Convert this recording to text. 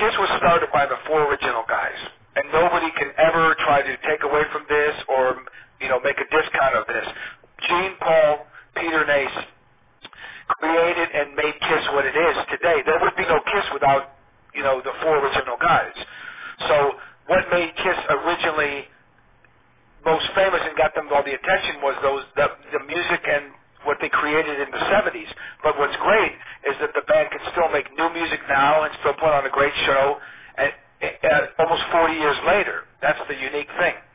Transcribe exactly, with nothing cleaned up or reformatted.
KISS was started by the four original guys, and nobody can ever try to take away from this or, you know, make a discount of this. Gene, Paul, Peter, and Ace created and made KISS what it is today. There would be no KISS without, you know, the four original guys. So what made KISS originally most famous and got them all the attention was those the, the music and what they created in the seventies. But what's great is that the band can still make new music now and still put on a great show at, at almost forty years later. That's the unique thing.